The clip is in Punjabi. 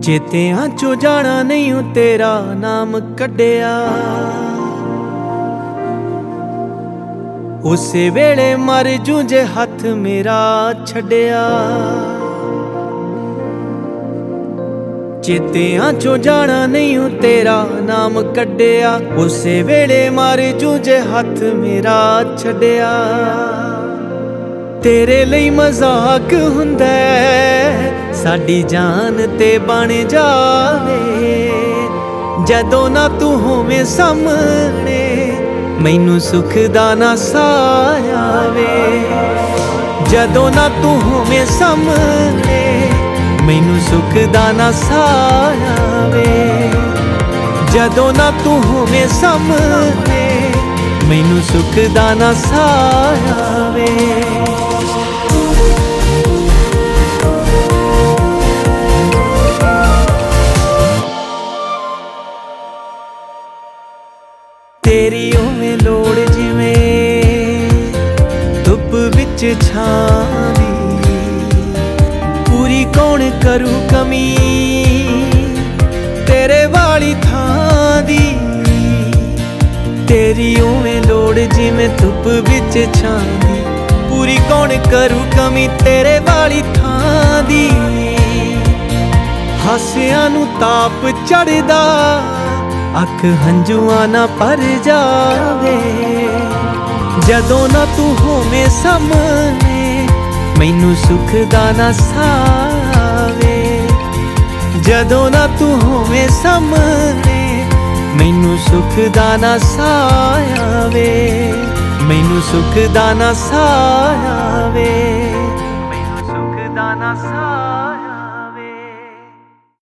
ਚੇਤਿਆਂ ਚੋਂ ਜਾਣਾ ਨਹੀਂ ਓ ਤੇਰਾ ਨਾਮ ਕੱਢਿਆ। ਉਸੇ ਵੇਲੇ ਮਰ ਜੂ ਜੇ ਹੱਥ ਮੇਰਾ ਛੱਡਿਆ। ਚੇਤਿਆਂ ਚੋਂ ਜਾਣਾ ਨਹੀਂ ਓ ਤੇਰਾ ਨਾਮ ਕੱਢਿਆ। ਉਸੇ ਵੇਲੇ ਮਰ ਜੂ ਜੇ ਹੱਥ ਮੇਰਾ ਛੱਡਿਆ। ਤੇਰੇ ਲਈ ਮਜ਼ਾਕ ਹੁੰਦਾ ਸਾਡੀ ਜਾਨ ਤੇ ਬਣ ਜਾਵੇ। ਜਦੋਂ ਨਾ ਤੂੰ ਹੋਵੇਂ ਸਾਹਮਣੇ ਮੈਨੂੰ ਸੁੱਖ ਦਾ ਨਾ ਸਾਹ ਆਵੇ। ਜਦੋਂ ਨਾ ਤੂੰ ਹੋਵੇਂ ਸਾਹਮਣੇ ਮੈਨੂੰ ਸੁੱਖ ਦਾ ਨਾ ਸਾਹ ਆਵੇ। ਜਦੋਂ ਨਾ ਤੂੰ ਹੋਵੇਂ ਸਾਹਮਣੇ ਮੈਨੂੰ ਸੁੱਖ ਦਾ ਨਾ ਸਾਹ ਆਵੇ। ਤੇਰੀ ਉਵੇਂ ਲੋੜ ਜਿਵੇਂ ਧੁੱਪ ਵਿੱਚ ਛਾਂ ਦੀ, ਪੂਰੀ ਕੌਣ ਕਰੂ ਕਮੀ ਤੇਰੇ ਵਾਲੀ ਥਾਂ ਦੀ। ਤੇਰੀ ਉਵੇਂ ਲੋੜ ਜਿਵੇਂ ਧੁੱਪ ਵਿੱਚ ਛਾਂ ਦੀ, ਪੂਰੀ ਕੌਣ ਕਰੂ ਕਮੀ ਤੇਰੇ ਵਾਲੀ ਥਾਂ ਦੀ। ਹਾਸਿਆਂ ਨੂੰ ਤਾਪ ਚੜ੍ਹਦਾ ਅੱਖ ਹੰਝੂਆਂ ਨਾ ਭਰ ਜਾਵੇ। ਜਦੋਂ ਨਾ ਤੂੰ ਹੋਵੇਂ ਸਾਹਮਣੇ ਮੈਨੂੰ ਸੁੱਖ ਦਾ ਨਾ ਸਾਹ ਆਵੇ। ਜਦੋਂ ਨਾ ਤੂੰ ਹੋਵੇਂ ਸਾਹਮਣੇ ਮੈਨੂੰ ਸੁੱਖ ਦਾ ਨਾ ਸਾਹ ਆਵੇ। ਮੈਨੂੰ ਸੁੱਖ ਦਾ ਨਾ ਸਾਹ ਆਵੇ। ਮੈਨੂੰ ਸੁੱਖ ਦਾ ਨਾ ਸਾਹ